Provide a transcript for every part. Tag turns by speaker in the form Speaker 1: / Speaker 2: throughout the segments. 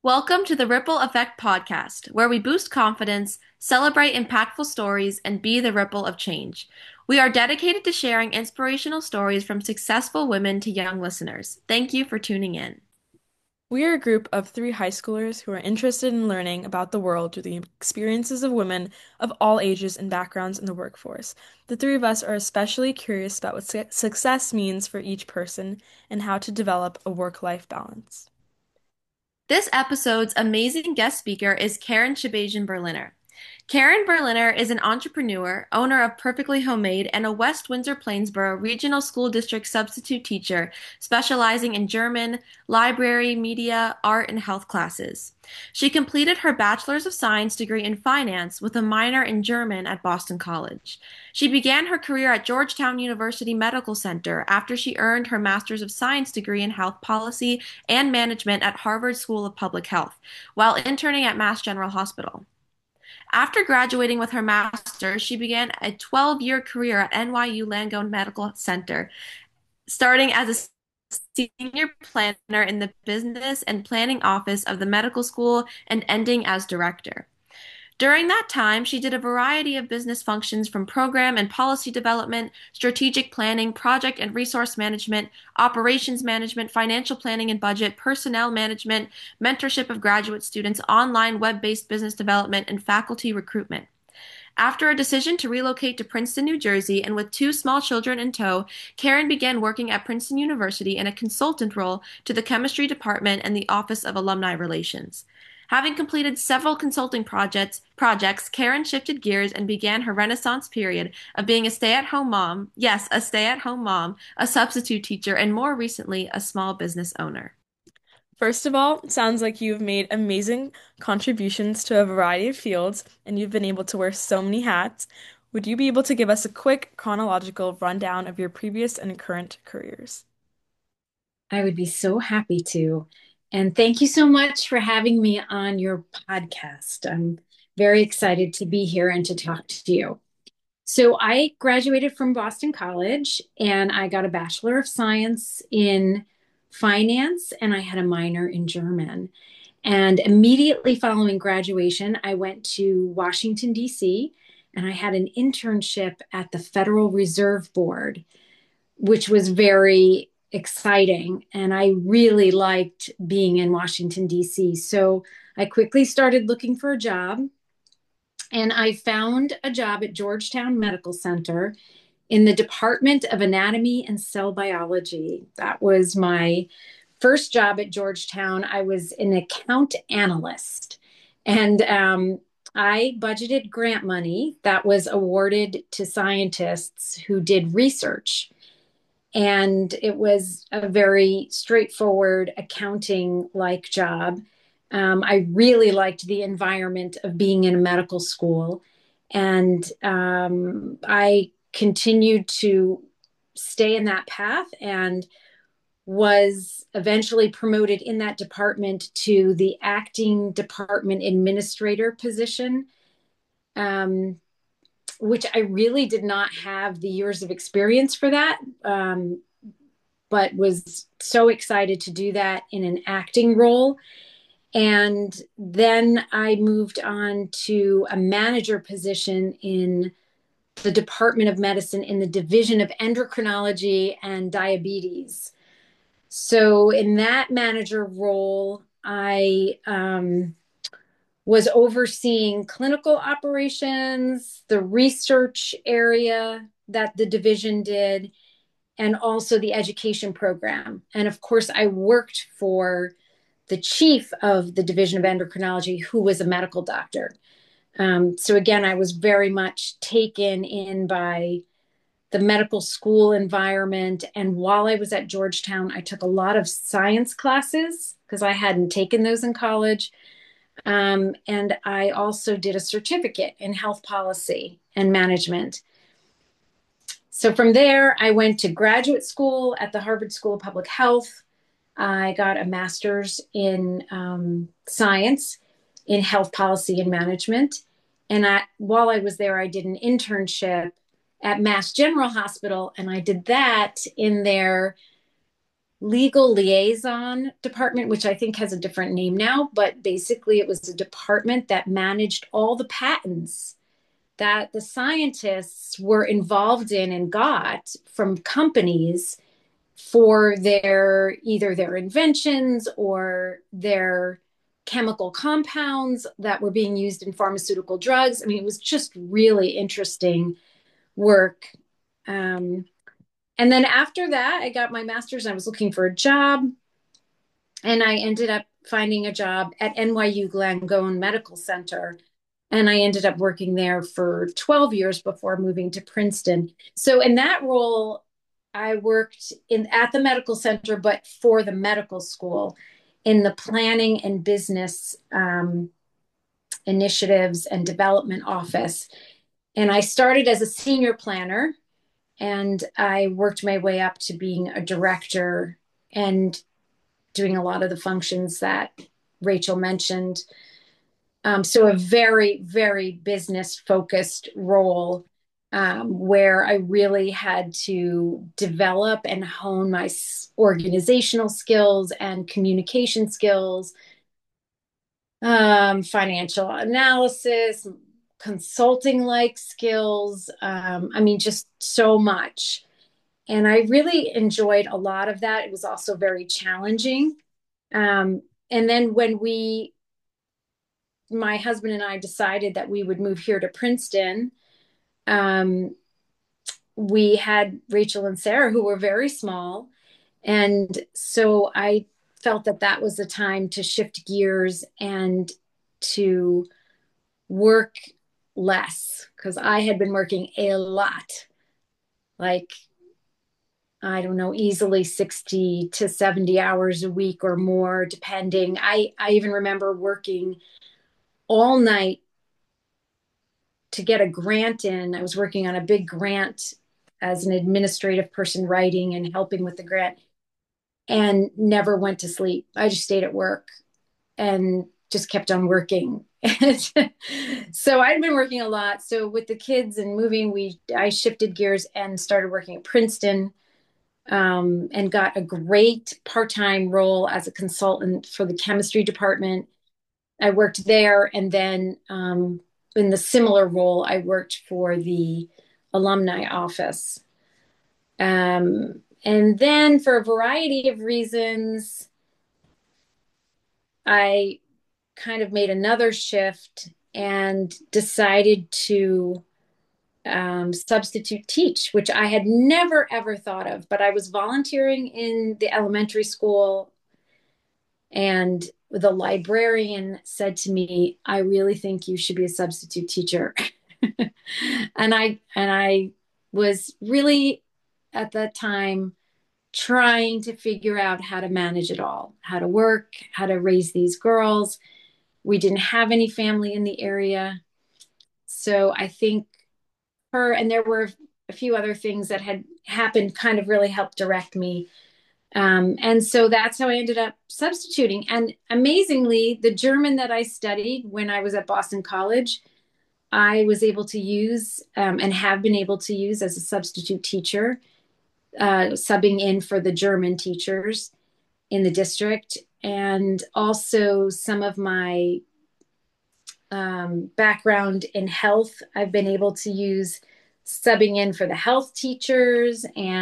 Speaker 1: Welcome to the Ripple Effect podcast, where we boost confidence, celebrate impactful stories, and be the ripple of change. We are dedicated to sharing inspirational stories from successful women to young listeners. Thank you for tuning in.
Speaker 2: We are a group of three high schoolers who are interested in learning about the world through the experiences of women of all ages and backgrounds in the workforce. The three of us are especially curious about what success means for each person and how to develop a work-life balance.
Speaker 1: This episode's amazing guest speaker is Karen Shabazian Berliner. Karen Berliner is an entrepreneur, owner of Perfectly Homemade, and a West Windsor Plainsboro Regional School District substitute teacher specializing in German, library, media, art, and health classes. She completed her Bachelor's of Science degree in finance with a minor in German at Boston College. She began her career at Georgetown University Medical Center after she earned her Master's of Science degree in health policy and management at Harvard School of Public Health while interning at Mass General Hospital. After graduating with her master's, she began a 12-year career at NYU Langone Medical Center, starting as a senior planner in the business and planning office of the medical school and ending as director. During that time, she did a variety of business functions from program and policy development, strategic planning, project and resource management, operations management, financial planning and budget, personnel management, mentorship of graduate students, online web-based business development, and faculty recruitment. After a decision to relocate to Princeton, New Jersey, and with two small children in tow, Karen began working at Princeton University in a consultant role to the chemistry department and the Office of Alumni Relations. Having completed several consulting projects, Karen shifted gears and began her renaissance period of being a stay-at-home mom, yes, a stay-at-home mom, a substitute teacher, and more recently, a small business owner.
Speaker 2: First of all, it sounds like you've made amazing contributions to a variety of fields and you've been able to wear so many hats. Would you be able to give us a quick chronological rundown of your previous and current careers?
Speaker 3: I would be so happy to. And thank you so much for having me on your podcast. I'm very excited to be here and to talk to you. So, I graduated from Boston College and I got a Bachelor of Science in finance and I had a minor in German. And immediately following graduation, I went to Washington, D.C., and I had an internship at the Federal Reserve Board, which was very exciting. And I really liked being in Washington, D.C. So I quickly started looking for a job and I found a job at Georgetown Medical Center in the Department of Anatomy and Cell Biology. That was my first job at Georgetown. I was an account analyst and I budgeted grant money that was awarded to scientists who did research. And it was a very straightforward accounting like job. I really liked the environment of being in a medical school. And I continued to stay in that path and was eventually promoted in that department to the acting department administrator position. Um, which I really did not have the years of experience for that, but was so excited to do that in an acting role. And then I moved on to a manager position in the Department of Medicine in the Division of Endocrinology and Diabetes. So, in that manager role, I was overseeing clinical operations, the research area that the division did, and also the education program. And of course, I worked for the chief of the Division of Endocrinology, who was a medical doctor. So again, I was very much taken in by the medical school environment. And while I was at Georgetown, I took a lot of science classes because I hadn't taken those in college. And I also did a certificate in health policy and management. So from there, I went to graduate school at the Harvard School of Public Health. I got a master's in science in health policy and management. And while I was there, I did an internship at Mass General Hospital, and I did that in their legal liaison department, which I think has a different name now, but basically it was a department that managed all the patents that the scientists were involved in and got from companies for their either their inventions or their chemical compounds that were being used in pharmaceutical drugs. I mean, it was just really interesting work. Um, and then after that, I got my master's and I was looking for a job. And I ended up finding a job at NYU Langone Medical Center. And I ended up working there for 12 years before moving to Princeton. So in that role, I worked in at the medical center, but for the medical school in the planning and business initiatives and development office. And I started as a senior planner and I worked my way up to being a director and doing a lot of the functions that Rachel mentioned. So a very, very business focused role where I really had to develop and hone my organizational skills and communication skills, financial analysis, consulting like skills. I mean, just so much. And I really enjoyed a lot of that. It was also very challenging. And then when my husband and I decided that we would move here to Princeton, um, we had Rachel and Sarah who were very small. And so I felt that that was the time to shift gears and to work less because I had been working a lot, like, I don't know, easily 60 to 70 hours a week or more, depending. I even remember working all night to get a grant in. I was working on a big grant as an administrative person writing and helping with the grant and never went to sleep. I just stayed at work and just kept on working. So I'd been working a lot. So with the kids and moving, I shifted gears and started working at Princeton, and got a great part-time role as a consultant for the chemistry department. I worked there, and then in the similar role, I worked for the alumni office. And then, for a variety of reasons, I kind of made another shift and decided to substitute teach, which I had never ever thought of. But I was volunteering in the elementary school, and the librarian said to me, "I really think you should be a substitute teacher." And I was really at that time trying to figure out how to manage it all, how to work, how to raise these girls. We didn't have any family in the area. So I think her, and there were a few other things that had happened, kind of really helped direct me. And so that's how I ended up substituting. And amazingly, the German that I studied when I was at Boston College, I was able to use, and have been able to use as a substitute teacher, subbing in for the German teachers in the district. And also some of my background in health, I've been able to use subbing in for the health teachers,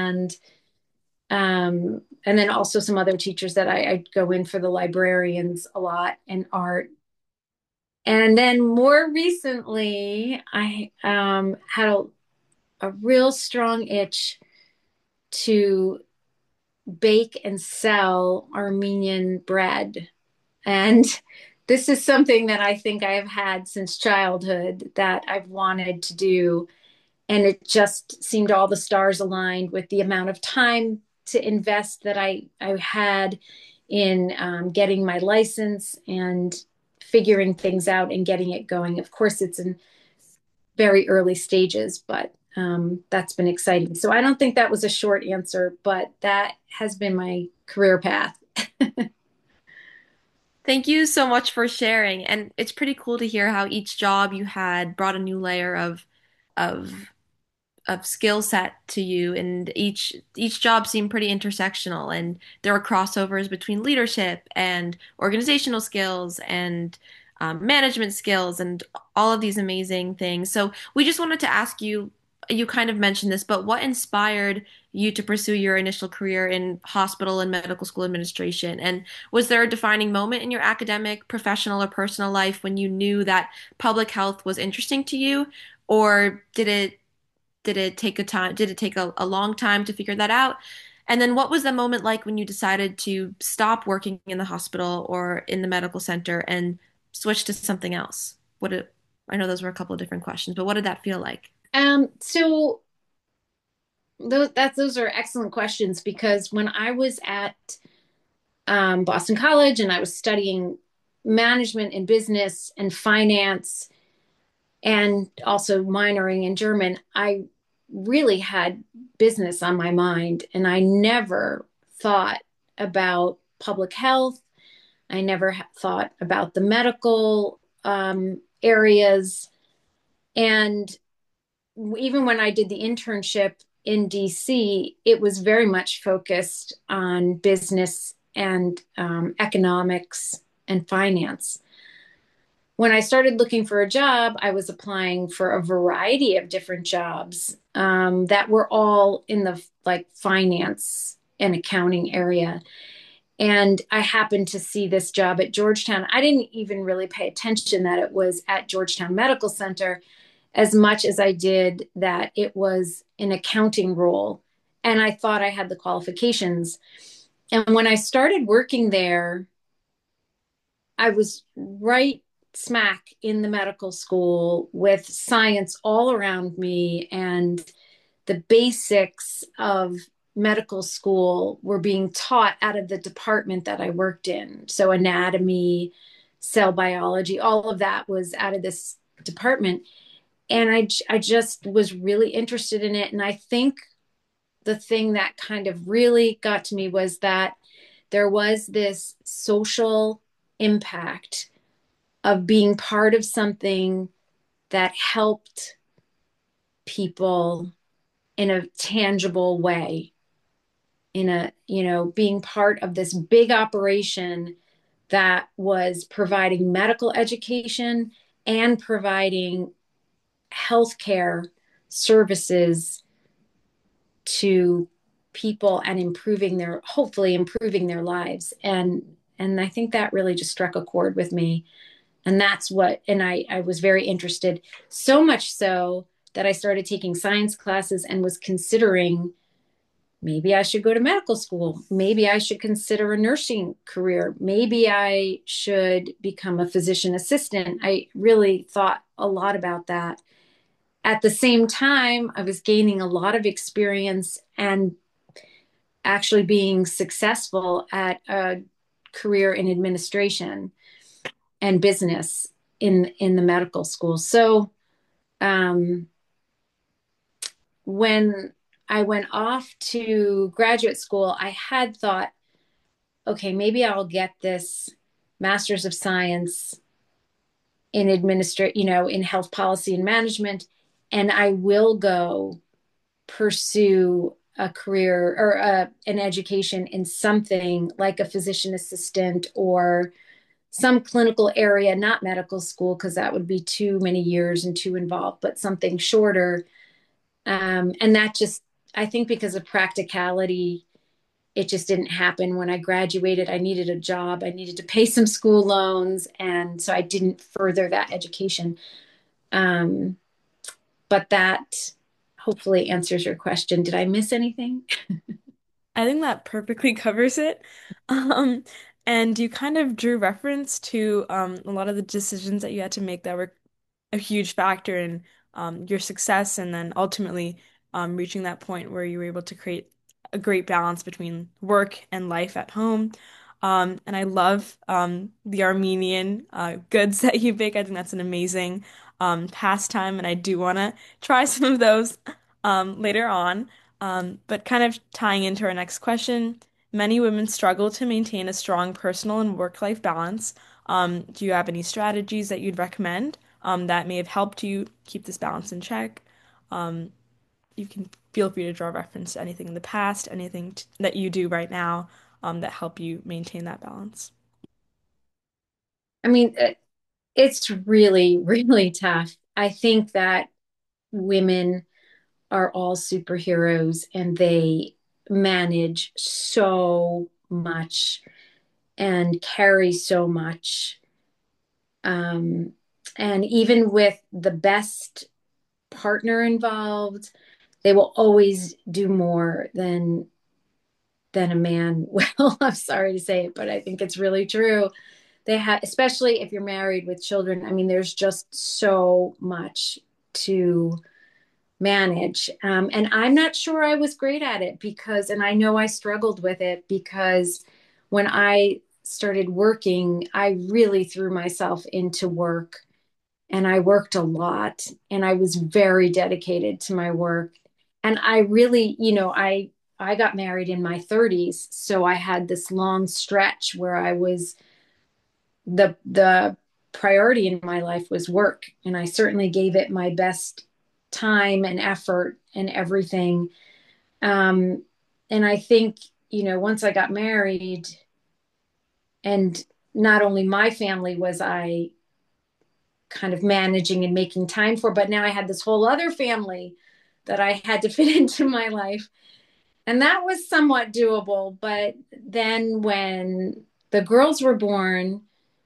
Speaker 3: and then also some other teachers that I go in for the librarians a lot and art. And then more recently, I had a real strong itch to bake and sell Armenian bread. And this is something that I think I have had since childhood that I've wanted to do. And it just seemed all the stars aligned with the amount of time to invest that I had in getting my license and figuring things out and getting it going. Of course, it's in very early stages, but that's been exciting. So I don't think that was a short answer, but that has been my career path.
Speaker 1: Thank you so much for sharing. And it's pretty cool to hear how each job you had brought a new layer of of skill set to you, and each job seemed pretty intersectional, and there were crossovers between leadership and organizational skills and management skills and all of these amazing things. So we just wanted to ask you, you kind of mentioned this, but what inspired you to pursue your initial career in hospital and medical school administration? And was there a defining moment in your academic, professional, or personal life when you knew that public health was interesting to you? Or did it take a long time to figure that out? And then what was the moment like when you decided to stop working in the hospital or in the medical center and switch to something else? I know those were a couple of different questions, but what did that feel like?
Speaker 3: So those are excellent questions because when I was at Boston College and I was studying management and business and finance and also minoring in German, I really had business on my mind and I never thought about public health. I never thought about the medical areas. And even when I did the internship in DC, it was very much focused on business and economics and finance. When I started looking for a job, I was applying for a variety of different jobs that were all in the like finance and accounting area. And I happened to see this job at Georgetown. I didn't even really pay attention that it was at Georgetown Medical Center as much as I did that it was an accounting role. And I thought I had the qualifications. And when I started working there, I was right smack in the medical school with science all around me, and the basics of medical school were being taught out of the department that I worked in. So, anatomy, cell biology, all of that was out of this department. And I just was really interested in it. And I think the thing that kind of really got to me was that there was this social impact of being part of something that helped people in a tangible way, in a, being part of this big operation that was providing medical education and providing healthcare services to people and hopefully improving their lives. And I think that really just struck a chord with me. And I was very interested, so much so that I started taking science classes and was considering maybe I should go to medical school. Maybe I should consider a nursing career. Maybe I should become a physician assistant. I really thought a lot about that. At the same time, I was gaining a lot of experience and actually being successful at a career in administration and business in the medical school. So um, when I went off to graduate school, I had thought, okay, maybe I'll get this master's of science in in health policy and management, and I will go pursue a career or an education in something like a physician assistant or some clinical area, not medical school, because that would be too many years and too involved, but something shorter. And that just, I think because of practicality, it just didn't happen. When I graduated, I needed a job, I needed to pay some school loans. And so I didn't further that education. Um, but that hopefully answers your question. Did I miss anything?
Speaker 2: I think that perfectly covers it. Um, and you kind of drew reference to a lot of the decisions that you had to make that were a huge factor in your success and then ultimately reaching that point where you were able to create a great balance between work and life at home. And I love the Armenian goods that you bake. I think that's an amazing pastime, and I do want to try some of those later on. But kind of tying into our next question, many women struggle to maintain a strong personal and work-life balance. Do you have any strategies that you'd recommend that may have helped you keep this balance in check? Um, you can feel free to draw reference to anything in the past, that you do right now, that help you maintain that balance.
Speaker 3: I mean, it's really, really tough. I think that women are all superheroes and they manage so much and carry so much. Um, and even with the best partner involved, they will always do more than a man will. I'm sorry to say it, but I think it's really true. They have, especially if you're married with children. I mean, there's just so much to manage. And I'm not sure I was great at it because, and I know I struggled with it because when I started working, I really threw myself into work and I worked a lot and I was very dedicated to my work. And I really, I got married in my 30s, so I had this long stretch where I was the priority in my life was work, and I certainly gave it my best time and effort and everything. Um, and I think, once I got married, and not only my family was I kind of managing and making time for, but now I had this whole other family that I had to fit into my life. And that was somewhat doable. But then when the girls were born,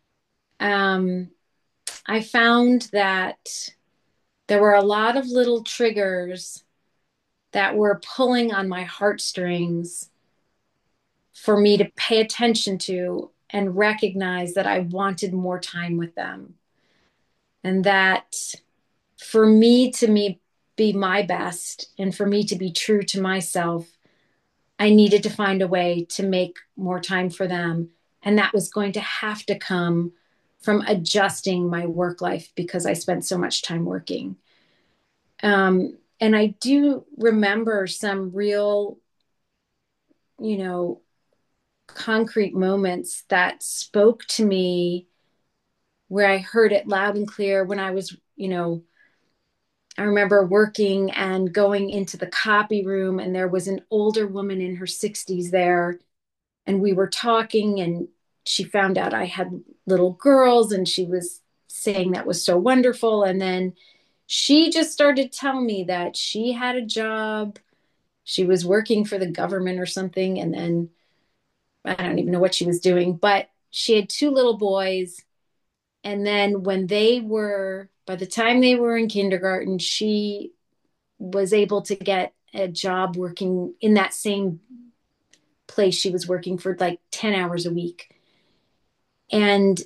Speaker 3: um, I found that there were a lot of little triggers that were pulling on my heartstrings for me to pay attention to and recognize that I wanted more time with them. And that for me be my best and for me to be true to myself, I needed to find a way to make more time for them. And that was going to have to come from adjusting my work life because I spent so much time working. And I do remember some real, you know, concrete moments that spoke to me where I heard it loud and clear when I was, I remember working and going into the copy room, and there was an older woman in her 60s there. And we were talking, and she found out I had little girls, and she was saying that was so wonderful. And then she just started telling me that she had a job. She was working for the government or something. And then I don't even know what she was doing, but she had two little boys. And then by the time they were in kindergarten, she was able to get a job working in that same place she was working for like 10 hours a week. And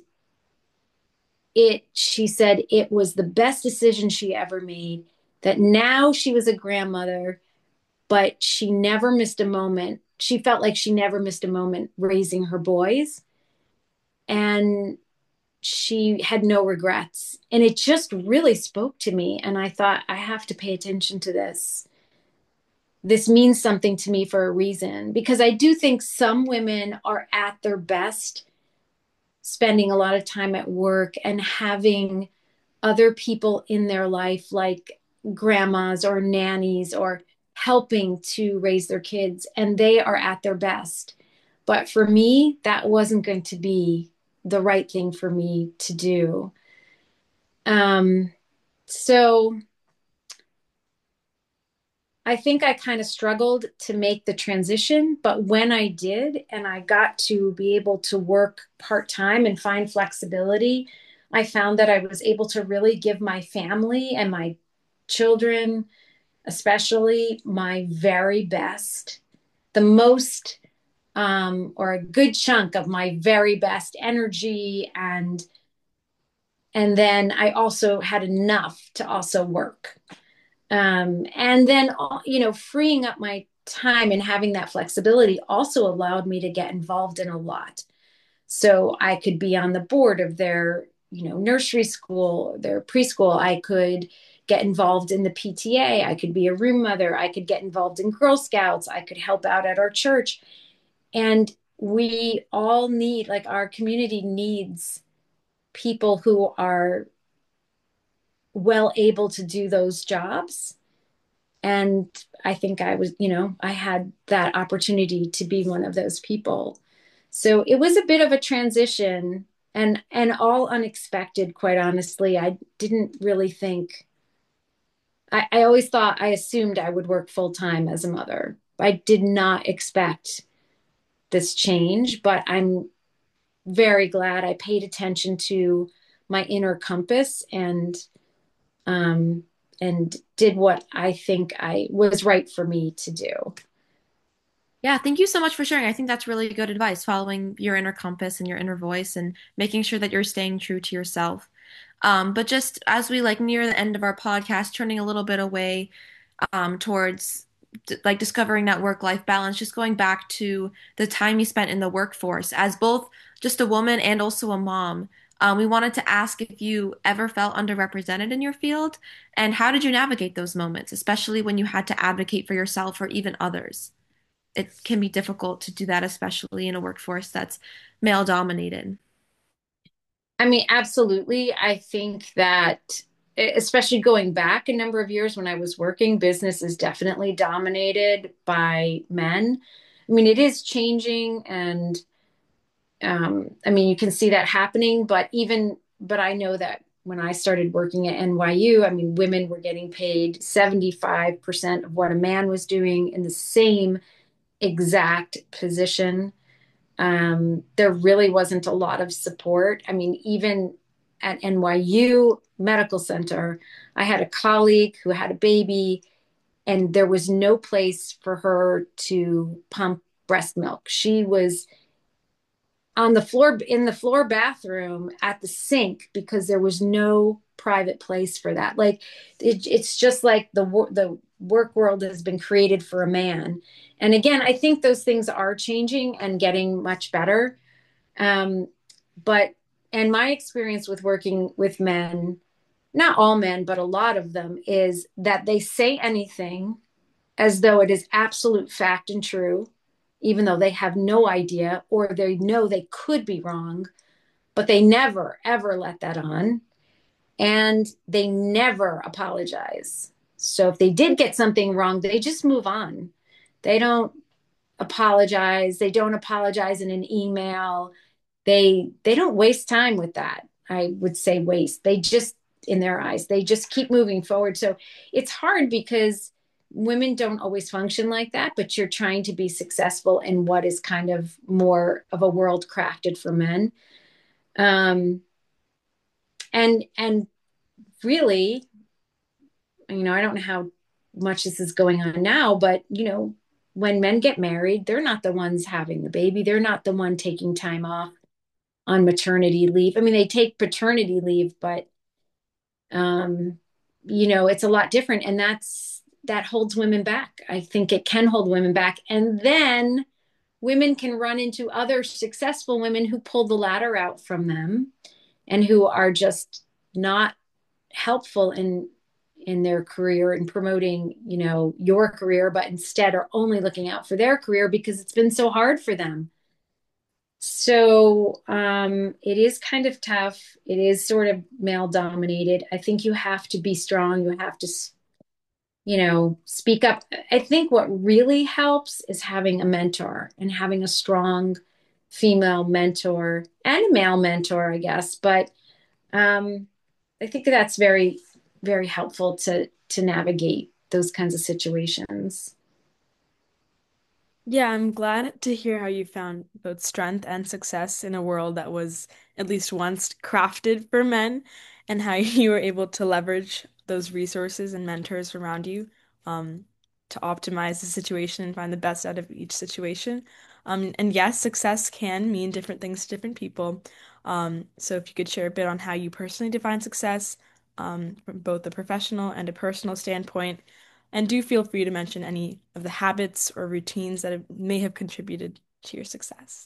Speaker 3: she said it was the best decision she ever made, that now she was a grandmother, but she never missed a moment. She felt like she never missed a moment raising her boys. And she had no regrets. And it just really spoke to me. And I thought, I have to pay attention to this. This means something to me for a reason, because I do think some women are at their best spending a lot of time at work and having other people in their life, like grandmas or nannies, or helping to raise their kids, and they are at their best. But for me, that wasn't going to be the right thing for me to do. So I think I kind of struggled to make the transition, but when I did and I got to be able to work part time and find flexibility, I found that I was able to really give my family and my children, especially, my very best, the most, or a good chunk of my very best energy. And then I also had enough to also work. And then, freeing up my time and having that flexibility also allowed me to get involved in a lot. So I could be on the board of their, nursery school, their preschool. I could get involved in the PTA. I could be a room mother. I could get involved in Girl Scouts. I could help out at our church. And we all need, like, our community needs people who are well able to do those jobs. And I think I was, I had that opportunity to be one of those people. So it was a bit of a transition and all unexpected, quite honestly. I didn't really think I always thought I assumed I would work full time as a mother. I did not expect this change, but I'm very glad I paid attention to my inner compass um, and did what I think I was right for me to do.
Speaker 1: Yeah, thank you so much for sharing. I think that's really good advice, following your inner compass and your inner voice and making sure that you're staying true to yourself. But just as we like near the end of our podcast, turning a little bit away towards like discovering that work-life balance, just going back to the time you spent in the workforce as both just a woman and also a mom. We wanted to ask if you ever felt underrepresented in your field, and how did you navigate those moments, especially when you had to advocate for yourself or even others? It can be difficult to do that, especially in a workforce that's male dominated.
Speaker 3: I mean, absolutely. I think that, especially going back a number of years when I was working, business is definitely dominated by men. I mean, it is changing, and I mean, you can see that happening, but I know that when I started working at NYU, I mean, women were getting paid 75% of what a man was doing in the same exact position. There really wasn't a lot of support. I mean, even at NYU Medical Center, I had a colleague who had a baby, and there was no place for her to pump breast milk. She was on the floor in the floor bathroom at the sink because there was no private place for that. Like it's just like the work world has been created for a man. And again, I think those things are changing and getting much better. Um, but and my experience with working with men, not all men, but a lot of them, is that they say anything as though it is absolute fact and true, even though they have no idea or they know they could be wrong, but they never, ever let that on. And they never apologize. So if they did get something wrong, they just move on. They don't apologize. They don't apologize in an email. They don't waste time with that. I would say waste. They just, in their eyes, they just keep moving forward. So it's hard because women don't always function like that, but you're trying to be successful in what is kind of more of a world crafted for men. Um, and really, I don't know how much this is going on now, but when men get married, they're not the ones having the baby. They're not the one taking time off on maternity leave. I mean, they take paternity leave, but um, it's a lot different, and that holds women back. I think it can hold women back, and then women can run into other successful women who pull the ladder out from them and who are just not helpful in their career and promoting, your career, but instead are only looking out for their career because it's been so hard for them. So it is kind of tough. It is sort of male dominated. I think you have to be strong. You have to, speak up. I think what really helps is having a mentor and having a strong female mentor and a male mentor, I guess. But um, I think that's very, very helpful to navigate those kinds of situations.
Speaker 2: Yeah, I'm glad to hear how you found both strength and success in a world that was at least once crafted for men, and how you were able to leverage those resources and mentors around you um, to optimize the situation and find the best out of each situation. And yes, success can mean different things to different people. So if you could share a bit on how you personally define success, from both a professional and a personal standpoint. And do feel free to mention any of the habits or routines that may have contributed to your success.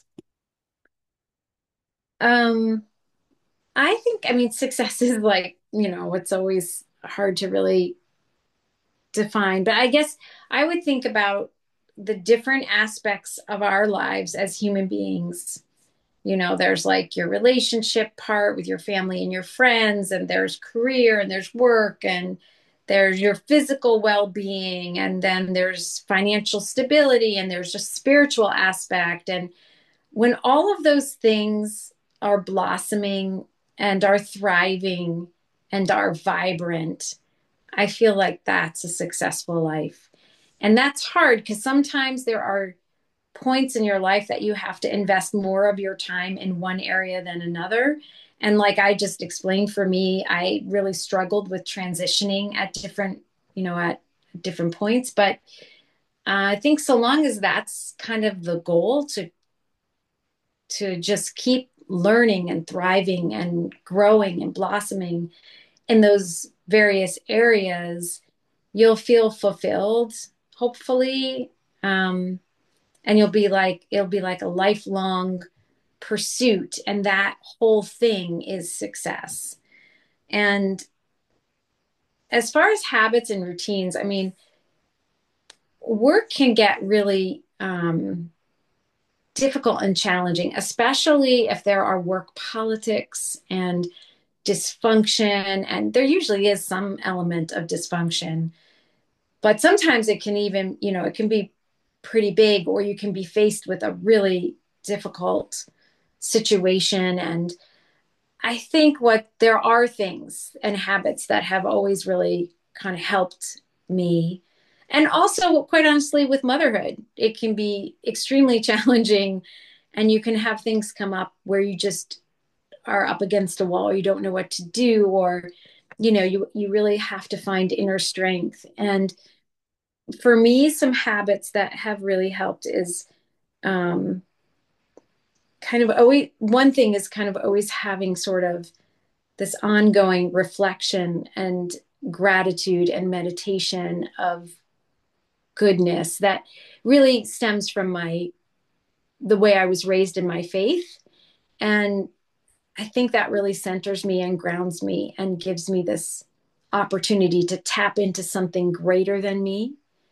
Speaker 3: Um, I mean, success is like, it's always hard to really define, but I guess I would think about the different aspects of our lives as human beings. There's like your relationship part with your family and your friends, and there's career and there's work, and there's your physical well-being, and then there's financial stability, and there's just spiritual aspect. And when all of those things are blossoming and are thriving and are vibrant, I feel like that's a successful life. And that's hard because sometimes there are points in your life that you have to invest more of your time in one area than another. And like I just explained, for me, I really struggled with transitioning at at different points. But I think so long as that's kind of the goal, to just keep learning and thriving and growing and blossoming in those various areas, you'll feel fulfilled, hopefully. Um, and it'll be like a lifelong pursuit. And that whole thing is success. And as far as habits and routines, I mean, work can get really difficult and challenging, especially if there are work politics and dysfunction. And there usually is some element of dysfunction, but sometimes it can even, it can be pretty big, or you can be faced with a really difficult situation. And I think there are things and habits that have always really kind of helped me. And also, quite honestly, with motherhood, it can be extremely challenging, and you can have things come up where you just are up against a wall, or you don't know what to do, or you really have to find inner strength. And for me, some habits that have really helped is um, kind of always one thing is kind of always having sort of this ongoing reflection and gratitude and meditation of goodness that really stems from the way I was raised in my faith. And I think that really centers me and grounds me and gives me this opportunity to tap into something greater than me,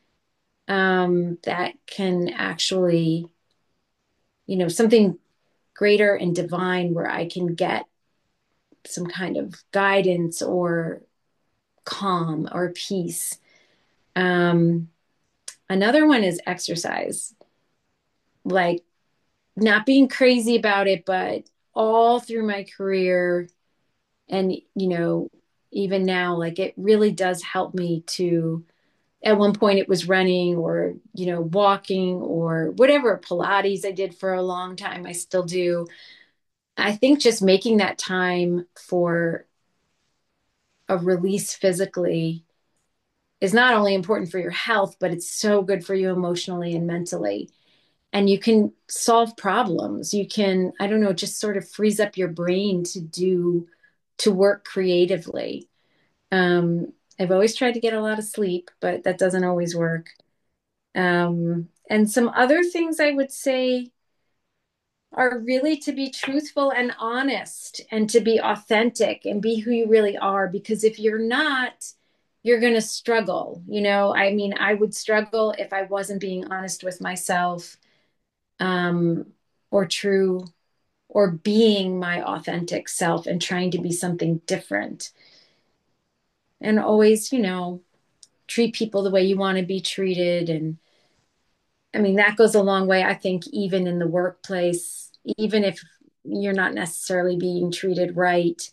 Speaker 3: that can actually, something greater and divine, where I can get some kind of guidance or calm or peace. Um, Another one is exercise, like not being crazy about it, but all through my career, and, even now, like it really does help me to, at one point it was running, or, walking, or whatever, Pilates I did for a long time. I still do. I think just making that time for a release physically is not only important for your health, but it's so good for you emotionally and mentally. And you can solve problems. You can, I don't know, just sort of frees up your brain to work creatively. I've always tried to get a lot of sleep, but that doesn't always work. And some other things I would say are really to be truthful and honest, and to be authentic and be who you really are. Because if you're not, you're going to struggle. I mean, I would struggle if I wasn't being honest with myself, um, or true, or being my authentic self and trying to be something different. And always, treat people the way you want to be treated. And I mean, that goes a long way, I think, even in the workplace, even if you're not necessarily being treated right,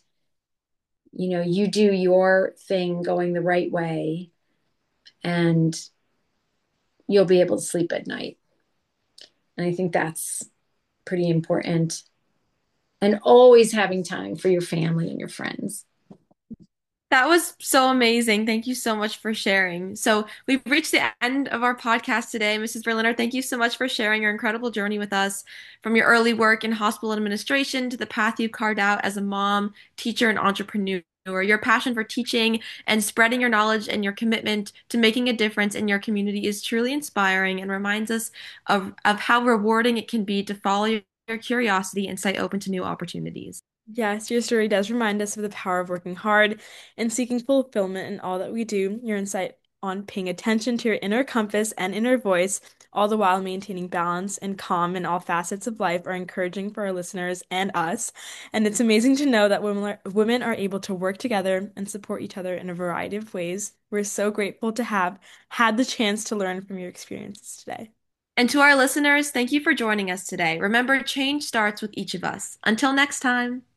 Speaker 3: you do your thing going the right way, and you'll be able to sleep at night. And I think that's pretty important. And always having time for your family and your friends.
Speaker 1: That was so amazing. Thank you so much for sharing. So, we've reached the end of our podcast today. Mrs. Berliner, thank you so much for sharing your incredible journey with us, from your early work in hospital administration to the path you carved out as a mom, teacher, and entrepreneur. Your passion for teaching and spreading your knowledge, and your commitment to making a difference in your community is truly inspiring, and reminds us of how rewarding it can be to follow your curiosity and stay open to new opportunities.
Speaker 2: Yes, your story does remind us of the power of working hard and seeking fulfillment in all that we do. Your insight on paying attention to your inner compass and inner voice all the while maintaining balance and calm in all facets of life are encouraging for our listeners and us. And it's amazing to know that women are able to work together and support each other in a variety of ways. We're so grateful to have had the chance to learn from your experiences today.
Speaker 1: And to our listeners, thank you for joining us today. Remember, change starts with each of us. Until next time.